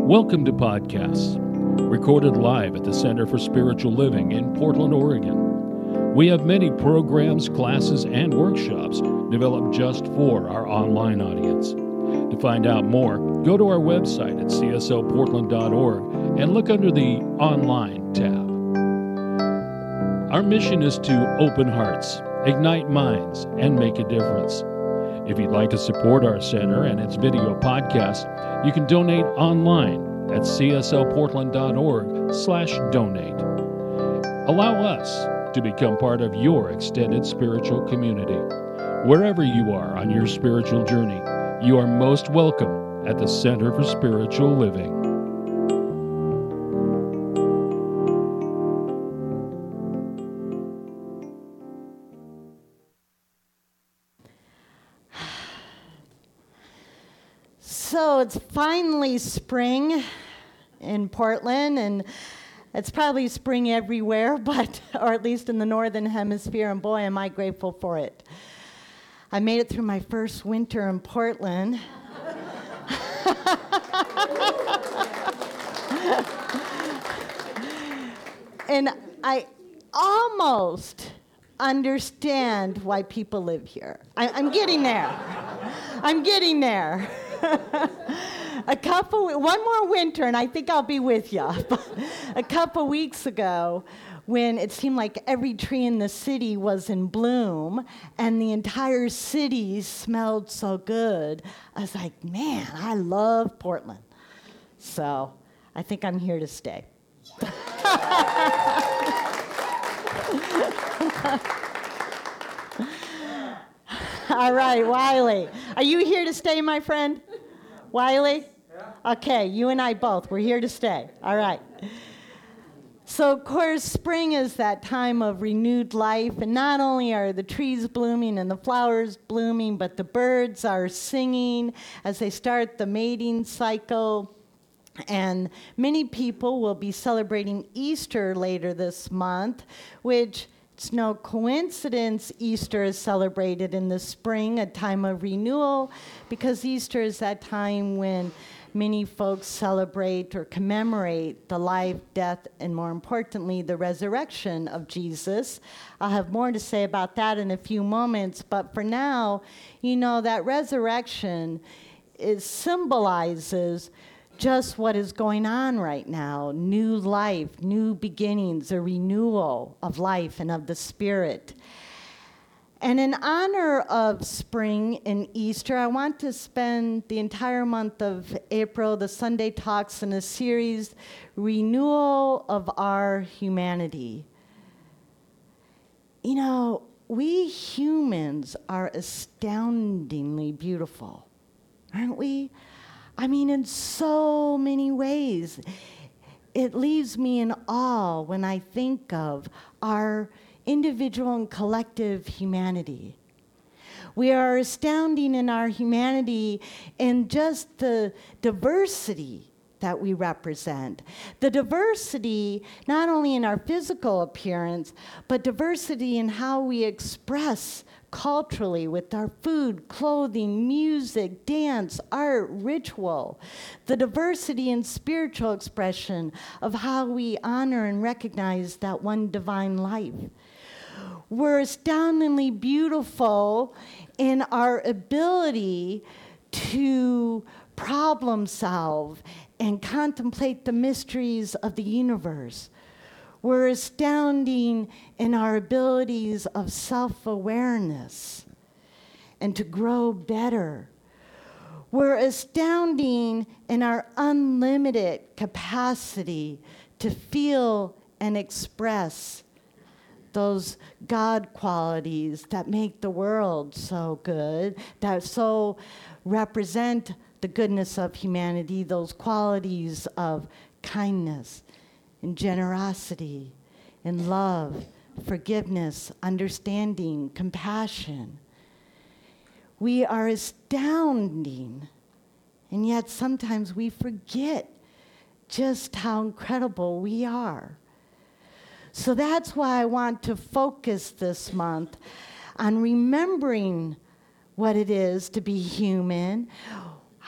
Welcome to Podcasts, recorded live at the Center for Spiritual Living in Portland, Oregon. We have many programs, classes, and workshops developed just for our online audience. To find out more, go to our website at csoportland.org and look under the Online tab. Our mission is to open hearts, ignite minds, and make a difference. If you'd like to support our center and its video podcast, you can donate online at csoportland.org/donate. Allow us to become part of your extended spiritual community. Wherever you are on your spiritual journey, you are most welcome at the Center for Spiritual Living. So it's finally spring in Portland, and it's probably spring everywhere, or at least in the northern hemisphere, and boy, am I grateful for it. I made it through my first winter in Portland. And I almost understand why people live here. I'm getting there. I'm getting there. One more winter, and I think I'll be with you. A couple weeks ago, when it seemed like every tree in the city was in bloom, and the entire city smelled so good, I was like, man, I love Portland. So I think I'm here to stay. All right, Wiley. Are you here to stay, my friend? Wiley? Yeah. Okay, you and I both. We're here to stay. All right. So, of course, spring is that time of renewed life, and not only are the trees blooming and the flowers blooming, but the birds are singing as they start the mating cycle. And many people will be celebrating Easter later this month, which it's no coincidence Easter is celebrated in the spring, a time of renewal, because Easter is that time when many folks celebrate or commemorate the life, death, and more importantly, the resurrection of Jesus. I'll have more to say about that in a few moments, but for now, that resurrection symbolizes just what is going on right now. New life, new beginnings, a renewal of life and of the spirit. And in honor of spring and Easter, I want to spend the entire month of April, the Sunday Talks, in a series, Renewal of Our Humanity. We humans are astoundingly beautiful, aren't we? In so many ways. It leaves me in awe when I think of our individual and collective humanity. We are astounding in our humanity in just the diversity that we represent. The diversity, not only in our physical appearance, but diversity in how we express culturally with our food, clothing, music, dance, art, ritual. The diversity in spiritual expression of how we honor and recognize that one divine life. We're astoundingly beautiful in our ability to problem solve and contemplate the mysteries of the universe. We're astounding in our abilities of self-awareness and to grow better. We're astounding in our unlimited capacity to feel and express those God qualities that make the world so good, that so represent the goodness of humanity, those qualities of kindness and generosity and love, forgiveness, understanding, compassion. We are astounding, and yet sometimes we forget just how incredible we are. So that's why I want to focus this month on remembering what it is to be human,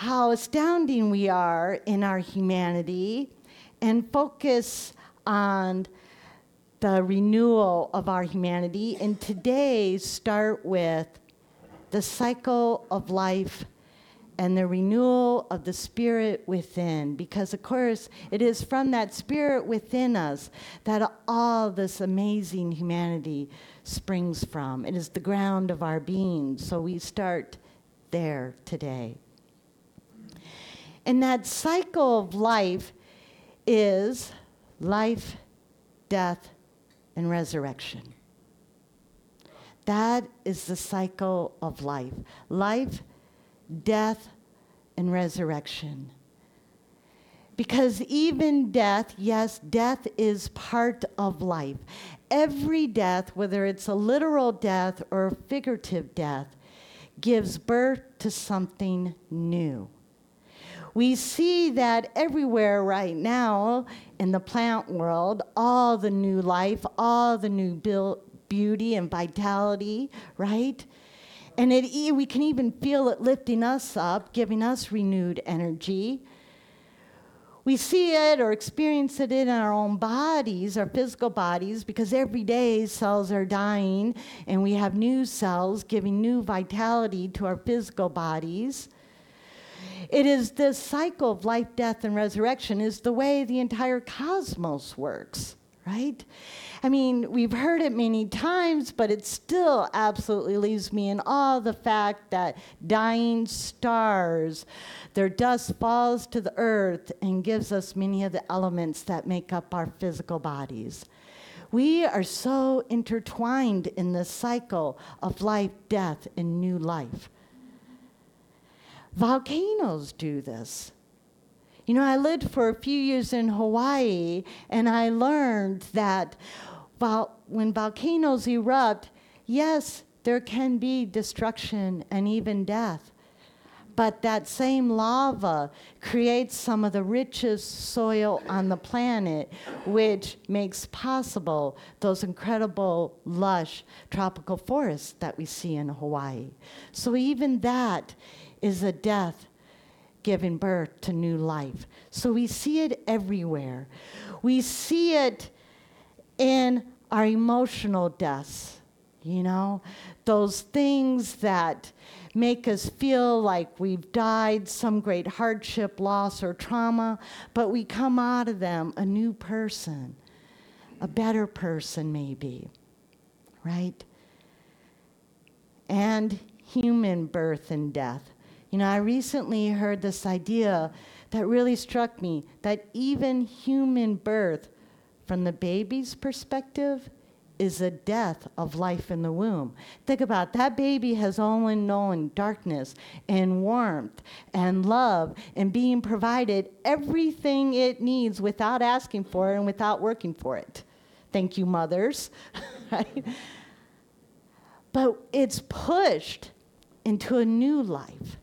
how astounding we are in our humanity and focus on the renewal of our humanity. And today, start with the cycle of life and the renewal of the spirit within. Because, of course, it is from that spirit within us that all this amazing humanity springs from. It is the ground of our being. So we start there today. And that cycle of life is life, death, and resurrection. That is the cycle of life. Life, death, and resurrection. Because even death, yes, death is part of life. Every death, whether it's a literal death or a figurative death, gives birth to something new. We see that everywhere right now in the plant world, all the new life, all the new beauty and vitality, right? And we can even feel it lifting us up, giving us renewed energy. We see it or experience it in our own bodies, our physical bodies, because every day cells are dying and we have new cells giving new vitality to our physical bodies. It is this cycle of life, death, and resurrection is the way the entire cosmos works, right? I mean, we've heard it many times, but it still absolutely leaves me in awe of the fact that dying stars, their dust falls to the earth and gives us many of the elements that make up our physical bodies. We are so intertwined in this cycle of life, death, and new life. Volcanoes do this. You know, I lived for a few years in Hawaii, and I learned that when volcanoes erupt, yes, there can be destruction and even death. But that same lava creates some of the richest soil on the planet, which makes possible those incredible, lush tropical forests that we see in Hawaii. So even that is a death giving birth to new life. So we see it everywhere. We see it in our emotional deaths, you know, those things that make us feel like we've died, some great hardship, loss, or trauma, but we come out of them a new person, a better person maybe, right? And human birth and death. You know, I recently heard this idea that really struck me, that even human birth, from the baby's perspective, is a death of life in the womb. Think about it. That baby has only known darkness and warmth and love and being provided everything it needs without asking for it and without working for it. Thank you, mothers. Right? But it's pushed into a new life.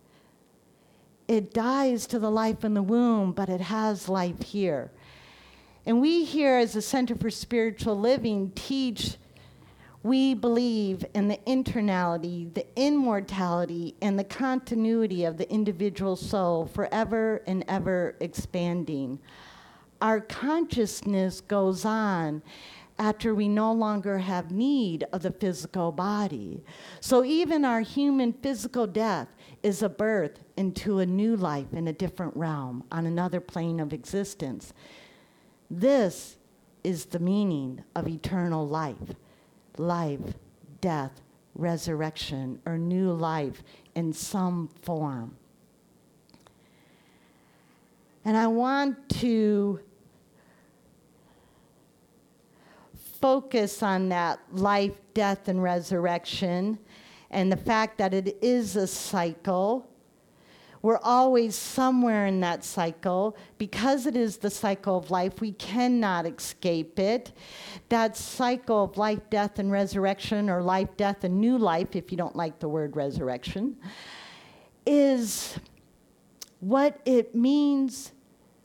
It dies to the life in the womb, but it has life here. And we here as the Center for Spiritual Living teach, we believe in the internality, the immortality, and the continuity of the individual soul forever and ever expanding. Our consciousness goes on after we no longer have need of the physical body. So even our human physical death is a birth into a new life in a different realm, on another plane of existence. This is the meaning of eternal life. Life, death, resurrection, or new life in some form. And I want to focus on that life, death, and resurrection, and the fact that it is a cycle. We're always somewhere in that cycle. Because it is the cycle of life, we cannot escape it. That cycle of life, death, and resurrection, or life, death, and new life, if you don't like the word resurrection, is what it means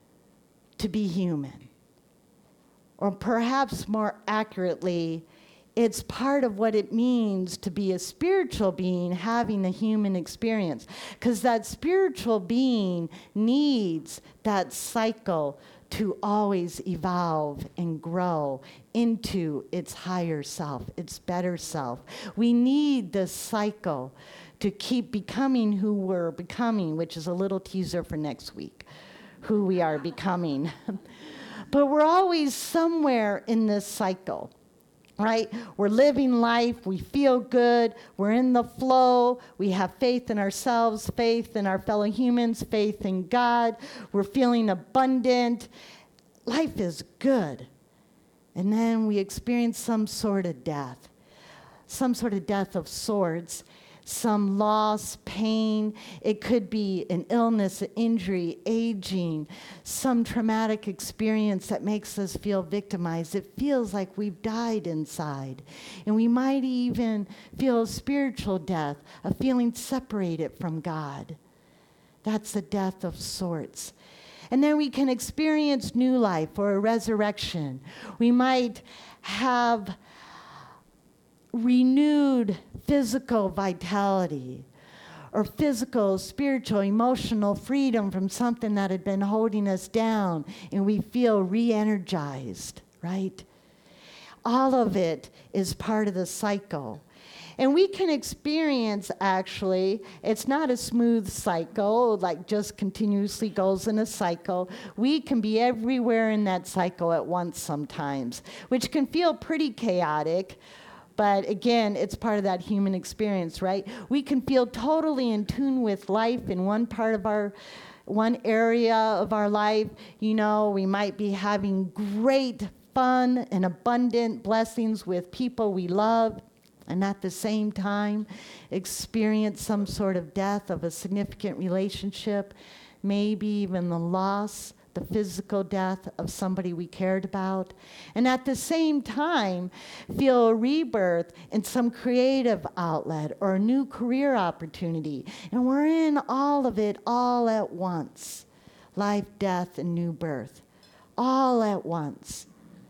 to be human. Or perhaps more accurately, It's part of what it means to be a spiritual being having a human experience. Because that spiritual being needs that cycle to always evolve and grow into its higher self, its better self. We need this cycle to keep becoming who we're becoming, which is a little teaser for next week, who we are becoming. But we're always somewhere in this cycle, right? We're living life, we feel good, we're in the flow, we have faith in ourselves, faith in our fellow humans, faith in God, we're feeling abundant. Life is good. And then we experience some sort of death of sorts, some loss, pain. It could be an illness, an injury, aging, some traumatic experience that makes us feel victimized. It feels like we've died inside. And we might even feel a spiritual death, a feeling separated from God. That's a death of sorts. And then we can experience new life or a resurrection. We might have renewed physical vitality or physical, spiritual, emotional freedom from something that had been holding us down, and we feel re-energized, right? All of it is part of the cycle. And we can experience, actually, it's not a smooth cycle, like just continuously goes in a cycle. We can be everywhere in that cycle at once sometimes, which can feel pretty chaotic. But again, it's part of that human experience, right? We can feel totally in tune with life in one area of our life. You know, we might be having great fun and abundant blessings with people we love, and at the same time experience some sort of death of a significant relationship, maybe even the loss, the physical death of somebody we cared about, and at the same time feel a rebirth in some creative outlet or a new career opportunity. And we're in all of it all at once. Life, death, and new birth, all at once.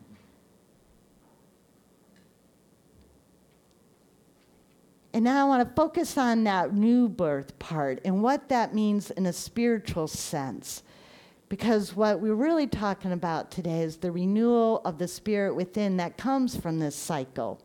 And now I want to focus on that new birth part and what that means in a spiritual sense. Because what we're really talking about today is the renewal of the spirit within that comes from this cycle.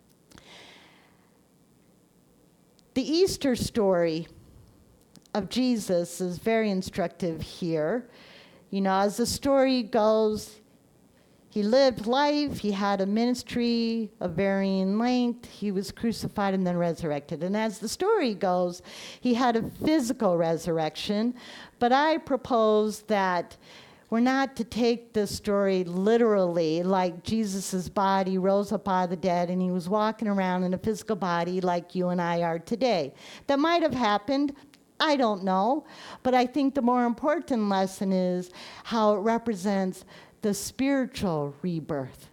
The Easter story of Jesus is very instructive here. You know, as the story goes, he lived life, he had a ministry of varying length, he was crucified and then resurrected. And as the story goes, he had a physical resurrection, but I propose that we're not to take this story literally, like Jesus' body rose up out of the dead and he was walking around in a physical body like you and I are today. That might have happened, I don't know, but I think the more important lesson is how it represents the spiritual rebirth.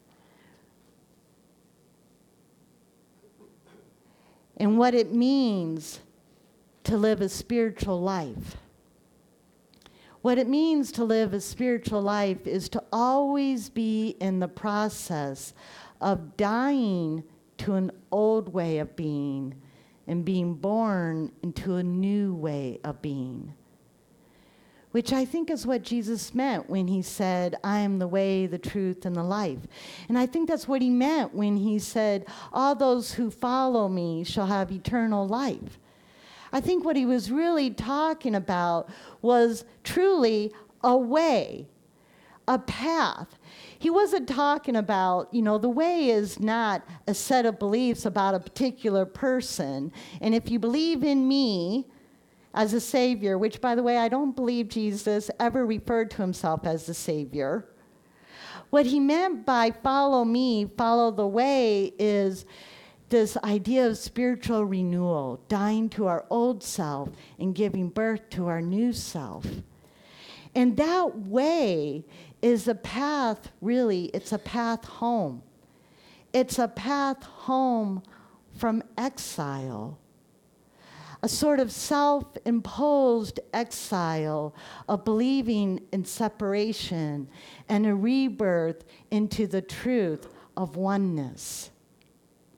And what it means to live a spiritual life. What it means to live a spiritual life is to always be in the process of dying to an old way of being and being born into a new way of being. Which I think is what Jesus meant when he said, I am the way, the truth, and the life. And I think that's what he meant when he said, all those who follow me shall have eternal life. I think what he was really talking about was truly a way, a path. He wasn't talking about, you know, the way is not a set of beliefs about a particular person. And if you believe in me as a savior, which, by the way, I don't believe Jesus ever referred to himself as the savior. What he meant by follow me, follow the way, is this idea of spiritual renewal, dying to our old self and giving birth to our new self. And that way is a path, really, it's a path home. It's a path home from exile. A sort of self-imposed exile of believing in separation and a rebirth into the truth of oneness.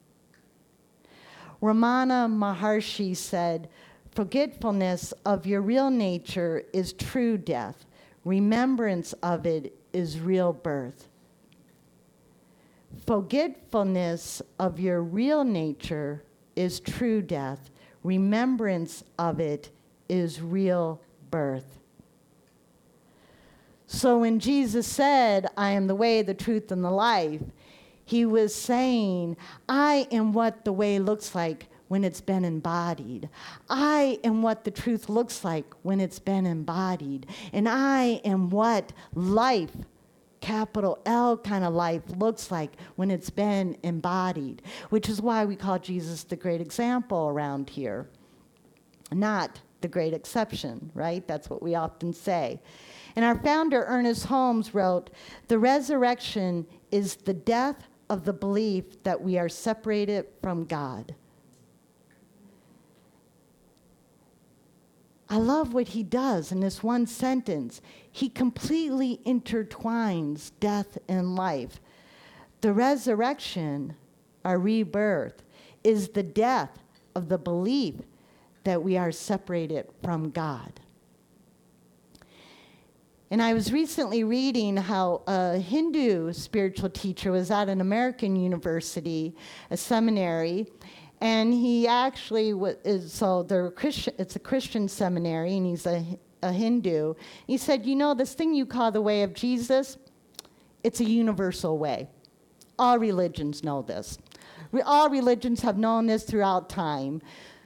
Ramana Maharshi said, "Forgetfulness of your real nature is true death. Remembrance of it is real birth." Forgetfulness of your real nature is true death. Remembrance of it is real birth. So when Jesus said, "I am the way, the truth, and the life," he was saying, I am what the way looks like when it's been embodied. I am what the truth looks like when it's been embodied. And I am what life, capital L kind of life, looks like when it's been embodied, which is why we call Jesus the great example around here, not the great exception, right? That's what we often say. And our founder, Ernest Holmes, wrote, "The resurrection is the death of the belief that we are separated from God." I love what he does in this one sentence. He completely intertwines death and life. The resurrection, our rebirth, is the death of the belief that we are separated from God. And I was recently reading how a Hindu spiritual teacher was at an American university, a seminary, and he actually it's a Christian seminary, and he's a Hindu. He said, "You know, this thing you call the way of Jesus, it's a universal way. All religions know this. All religions have known this throughout time."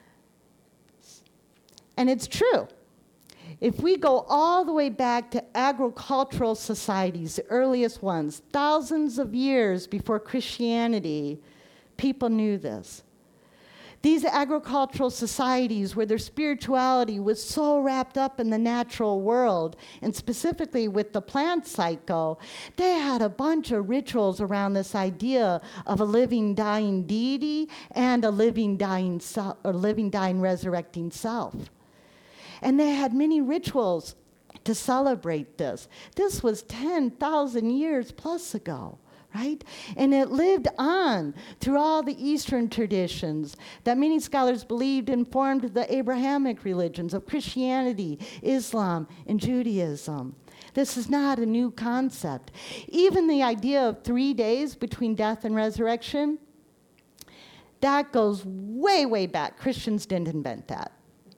And it's true. If we go all the way back to agricultural societies, the earliest ones, thousands of years before Christianity, people knew this. These agricultural societies where their spirituality was so wrapped up in the natural world, and specifically with the plant cycle, they had a bunch of rituals around this idea of a living, dying deity and a living, dying resurrecting self. And they had many rituals to celebrate this. This was 10,000 years plus ago, right? And it lived on through all the Eastern traditions that many scholars believed informed the Abrahamic religions of Christianity, Islam, and Judaism. This is not a new concept. Even the idea of 3 days between death and resurrection, that goes way, way back. Christians didn't invent that.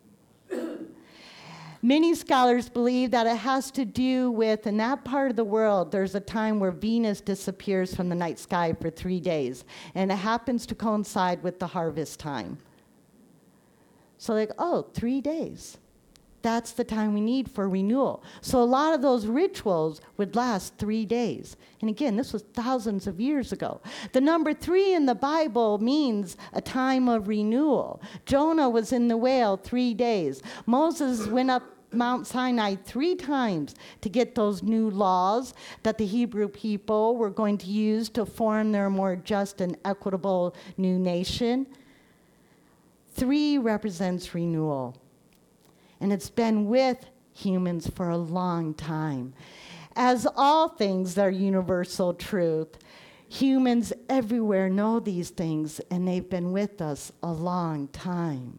Many scholars believe that it has to do with, in that part of the world, there's a time where Venus disappears from the night sky for 3 days, and it happens to coincide with the harvest time. So like, 3 days. That's the time we need for renewal. So a lot of those rituals would last 3 days. And again, this was thousands of years ago. The number 3 in the Bible means a time of renewal. Jonah was in the whale 3 days. Moses went up Mount Sinai 3 times to get those new laws that the Hebrew people were going to use to form their more just and equitable new nation. 3 represents renewal. And it's been with humans for a long time. As all things are universal truth, humans everywhere know these things, and they've been with us a long time.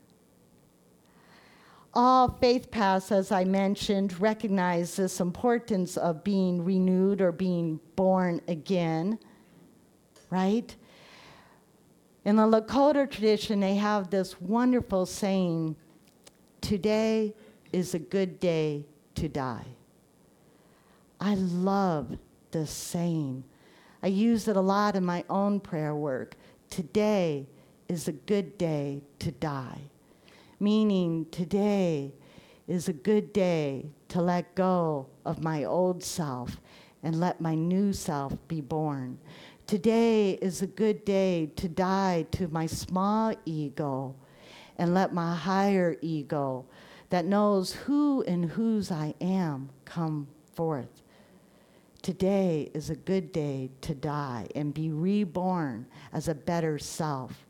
All faith paths, as I mentioned, recognize this importance of being renewed or being born again, right? In the Lakota tradition, they have this wonderful saying, "Today is a good day to die." I love this saying. I use it a lot in my own prayer work. Today is a good day to die. Meaning today is a good day to let go of my old self and let my new self be born. Today is a good day to die to my small ego and let my higher ego that knows who and whose I am come forth. Today is a good day to die and be reborn as a better self.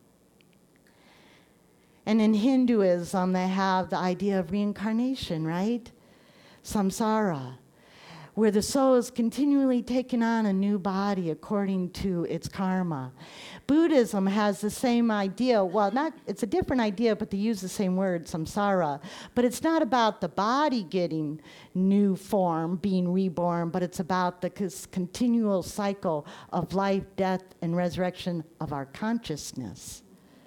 And in Hinduism, they have the idea of reincarnation, right? Samsara, where the soul is continually taking on a new body according to its karma. Buddhism has the same idea. Well, it's a different idea, but they use the same word, samsara. But it's not about the body getting new form, being reborn, but it's about the continual cycle of life, death, and resurrection of our consciousness.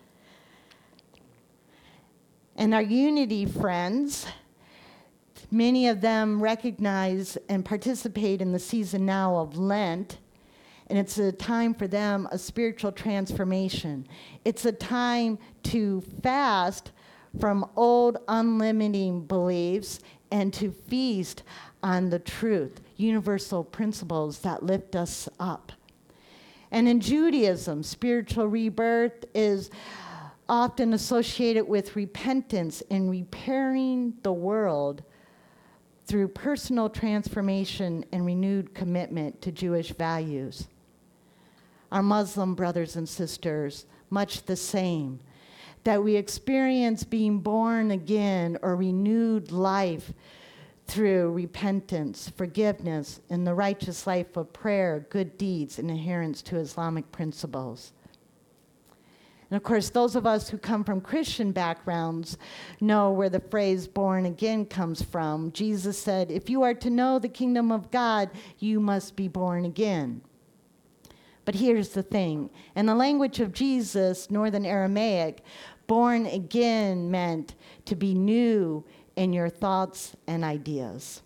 And our unity friends, many of them recognize and participate in the season now of Lent, and it's a time for them, a spiritual transformation. It's a time to fast from old unlimiting beliefs and to feast on the truth, universal principles that lift us up. And in Judaism, spiritual rebirth is often associated with repentance and repairing the world through personal transformation and renewed commitment to Jewish values. Our Muslim brothers and sisters, much the same, that we experience being born again or renewed life through repentance, forgiveness, and the righteous life of prayer, good deeds, and adherence to Islamic principles. And of course, those of us who come from Christian backgrounds know where the phrase born again comes from. Jesus said, if you are to know the kingdom of God, you must be born again. But here's the thing. In the language of Jesus, Northern Aramaic, born again meant to be new in your thoughts and ideas.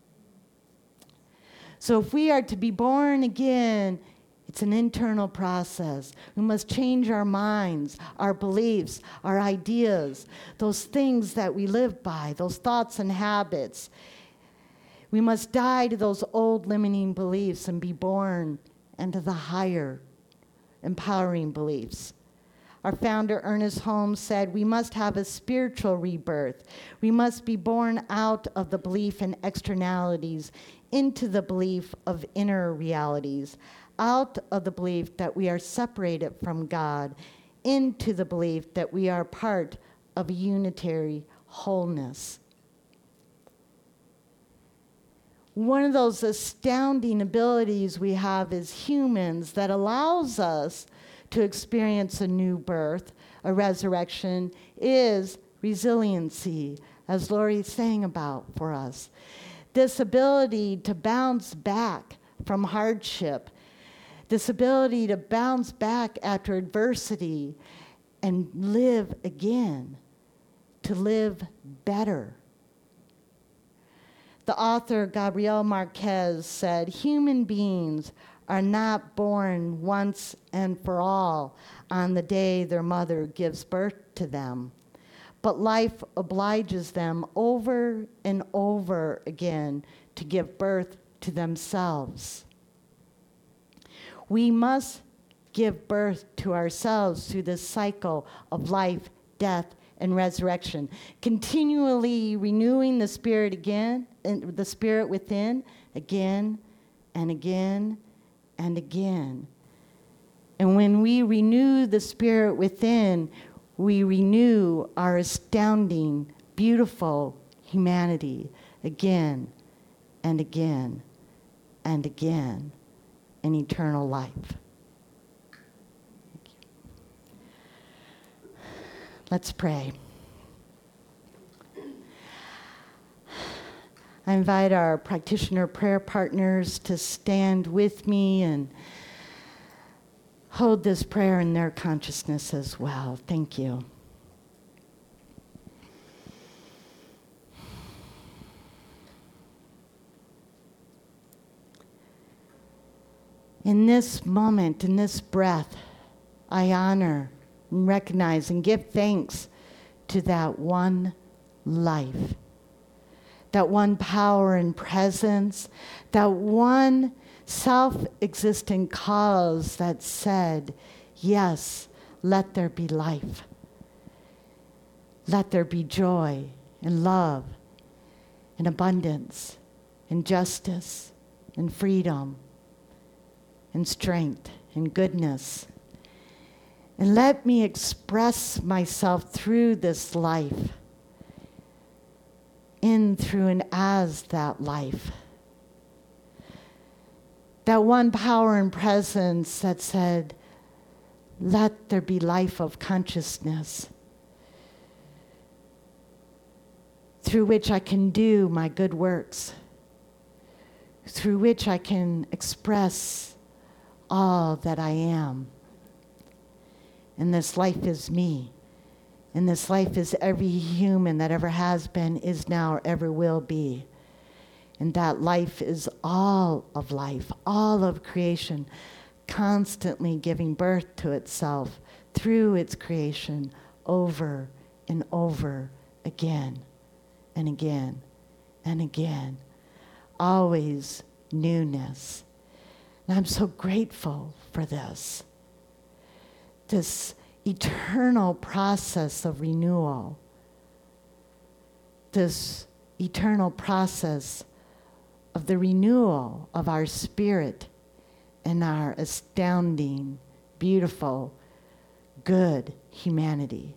So if we are to be born again, it's an internal process. We must change our minds, our beliefs, our ideas, those things that we live by, those thoughts and habits. We must die to those old limiting beliefs and be born into the higher, empowering beliefs. Our founder, Ernest Holmes, said, we must have a spiritual rebirth. We must be born out of the belief in externalities into the belief of inner realities, out of the belief that we are separated from God, into the belief that we are part of a unitary wholeness. One of those astounding abilities we have as humans that allows us to experience a new birth, a resurrection, is resiliency, as Lori sang about for us. This ability to bounce back from hardship, this ability to bounce back after adversity and live again, to live better. The author Gabriel Marquez said, human beings are not born once and for all on the day their mother gives birth to them, but life obliges them over and over again to give birth to themselves. We must give birth to ourselves through this cycle of life, death, and resurrection, continually renewing the spirit again, and the spirit within, again and again and again. And when we renew the spirit within, we renew our astounding, beautiful humanity again and again and again in eternal life. Let's pray. I invite our practitioner prayer partners to stand with me and hold this prayer in their consciousness as well. Thank you. In this moment, in this breath, I honor and recognize and give thanks to that one life, that one power and presence, that one self-existent cause that said, yes, let there be life. Let there be joy and love and abundance and justice and freedom and strength and goodness. And let me express myself through this life, in, through, and as that life. that one power and presence that said, let there be life of consciousness through which I can do my good works, through which I can express all that I am. And this life is me. And this life is every human that ever has been, is now, or ever will be. And that life is all of life, all of creation, constantly giving birth to itself through its creation over and over again and again and again. Always newness. And I'm so grateful for this eternal process of renewal, this eternal process of the renewal of our spirit and our astounding, beautiful, good humanity.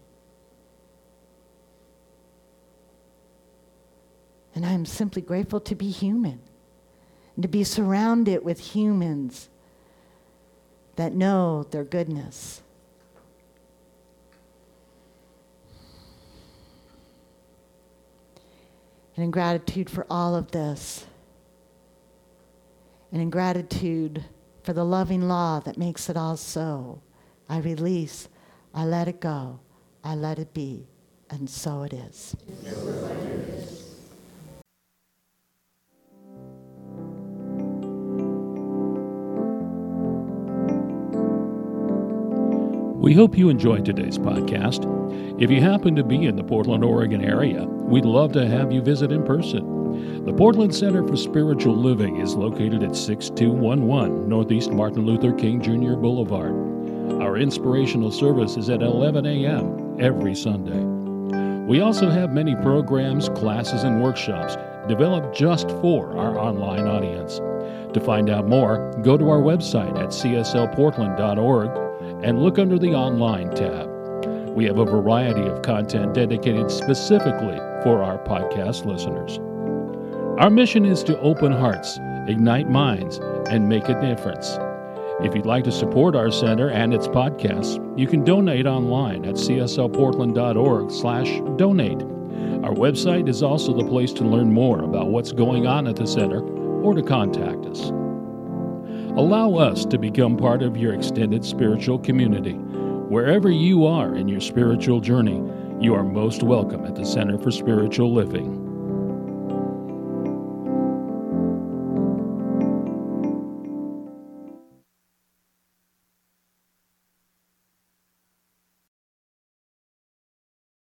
And I'm simply grateful to be human and to be surrounded with humans that know their goodness. And in gratitude for all of this, and in gratitude for the loving law that makes it all so, I release, I let it go, I let it be, and so it is. We hope you enjoyed today's podcast. If you happen to be in the Portland, Oregon area, we'd love to have you visit in person. The Portland Center for Spiritual Living is located at 6211 Northeast Martin Luther King Jr. Boulevard. Our inspirational service is at 11 a.m. every Sunday. We also have many programs, classes, and workshops developed just for our online audience. To find out more, go to our website at cslportland.org and look under the Online tab. We have a variety of content dedicated specifically for our podcast listeners. Our mission is to open hearts, ignite minds, and make a difference. If you'd like to support our center and its podcasts, you can donate online at cslportland.org/donate. Our website is also the place to learn more about what's going on at the center or to contact us. Allow us to become part of your extended spiritual community. Wherever you are in your spiritual journey, you are most welcome at the Center for Spiritual Living.